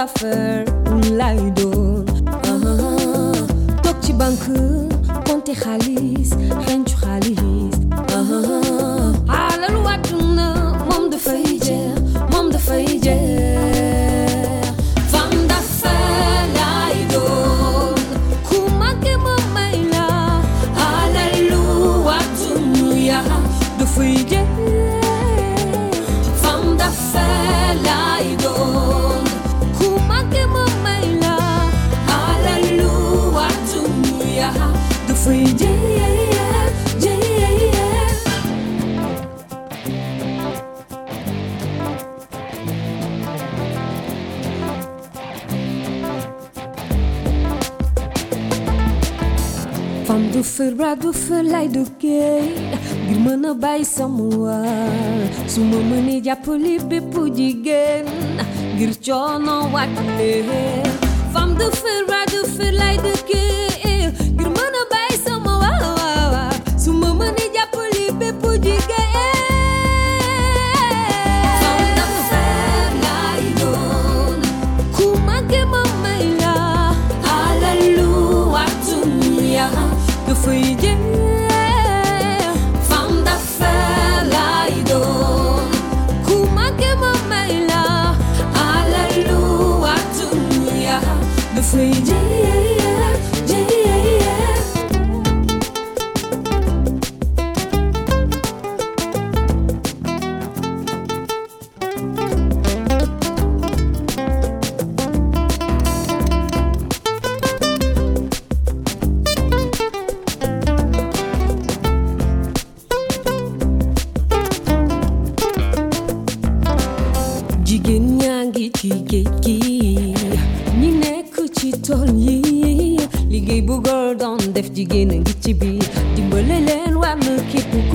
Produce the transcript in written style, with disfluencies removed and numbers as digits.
d'affaires lay doon toog ci banque compter xaalis xencu xaalis alalu àdduna moom dafay jeex moom dafay jeex femme d'affaires lay doon ku manqué ma may la alalu àdduna ya dafay jeex femme d'affaires lay doon ku manqué ma may la alalu àdduna ya dafay jeex femme du feu bras du feu lay duggee ngir mën a bàyyi sama waar su ma mënee jàppale bépp jigéen ngir coono wàccale femme du feu bras du feu lay duggee ngir mën a bàyyi sama waar su ma mënee jàppale bépp jigéen femme d'affaires lay doon ku manqué ma may la alalu àdduna dafay jeex femme d'affaires lay doon ku manqué ma may la alalu àdduna dafay jeex jeex jigéen ñaa ngi ci géej gi ñi nekk ci tool yi liggéey bu góor doon def jigéen a ngi ci biir dimbale leen war na képp